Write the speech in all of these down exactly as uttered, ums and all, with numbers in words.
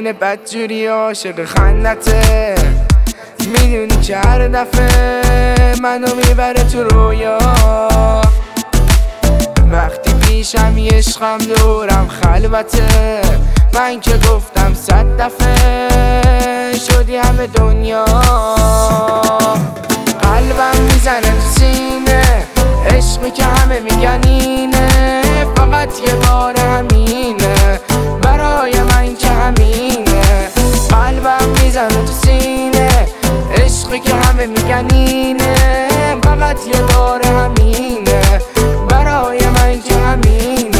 میمونه بدجوری عاشق خندته. میدونی که هر دفعه منو میبره تو رویا، وقتی پیشم یه عشقم دورم خلوته. من که گفتم صد دفعه شدی همه دنیا. قلبم میزنه تو سینه عشقی که همه میگن اینه، فقط یه بار همینه برای من که همینه. قلبم میزنه تو سینه عشقی که همه میگن اینه، فقط یه بار همینه برای من که همینه.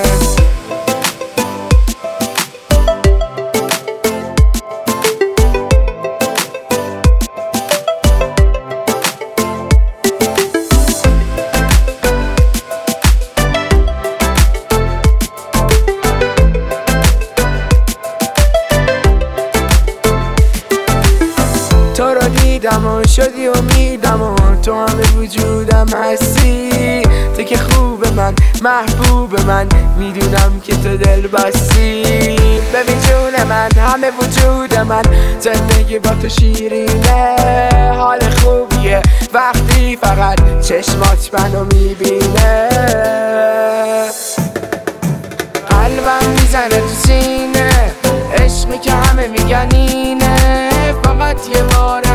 تو رو دیدم و شدی امیدم و تو همه وجودم هستی. تو که خوب من محبوب من، میدونم که تو دل بستی. ببین جون من همه وجود من، زندگی با تو شیرینه. حال خوبیه وقتی فقط چشمات منو میبینه. قلبم میزنه تو سینه عشقی که همه میگن اینه، فقط یه بار